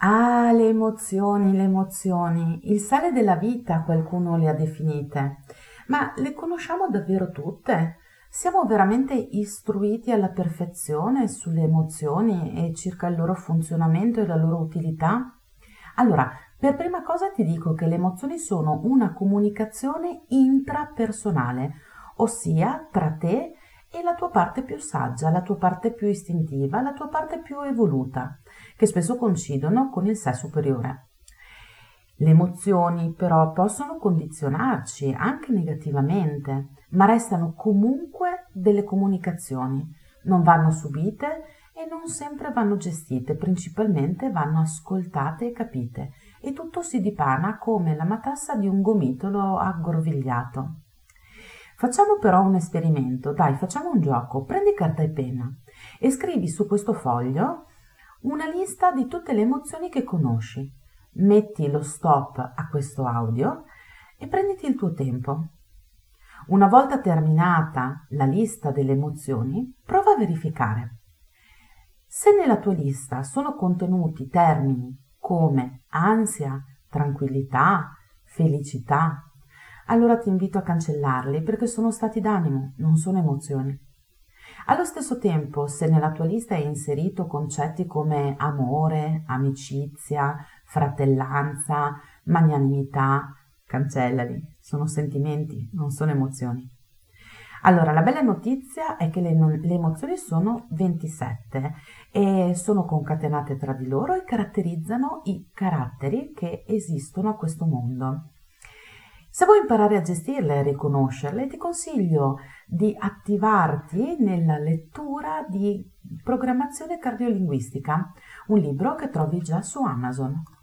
Ah, le emozioni, il sale della vita qualcuno le ha definite, ma le conosciamo davvero tutte? Siamo veramente istruiti alla perfezione sulle emozioni e circa il loro funzionamento e la loro utilità? Allora, per prima cosa ti dico che le emozioni sono una comunicazione intrapersonale, ossia tra te e la tua parte più saggia, la tua parte più istintiva, la tua parte più evoluta, che spesso coincidono con il sé superiore. Le emozioni però possono condizionarci anche negativamente, ma restano comunque delle comunicazioni, non vanno subite e non sempre vanno gestite, principalmente vanno ascoltate e capite, e tutto si dipana come la matassa di un gomitolo aggrovigliato. Facciamo però un esperimento, dai, facciamo un gioco, prendi carta e penna e scrivi su questo foglio una lista di tutte le emozioni che conosci. Metti lo stop a questo audio e prenditi il tuo tempo. Una volta terminata la lista delle emozioni, prova a verificare. Se nella tua lista sono contenuti termini come ansia, tranquillità, felicità, allora ti invito a cancellarli perché sono stati d'animo, non sono emozioni. Allo stesso tempo, se nella tua lista hai inserito concetti come amore, amicizia, fratellanza, magnanimità, cancellali, sono sentimenti, non sono emozioni. Allora, la bella notizia è che le emozioni sono 27 e sono concatenate tra di loro e caratterizzano i caratteri che esistono a questo mondo. Se vuoi imparare a gestirle e riconoscerle, ti consiglio di attivarti nella lettura di Programmazione cardiolinguistica, un libro che trovi già su Amazon.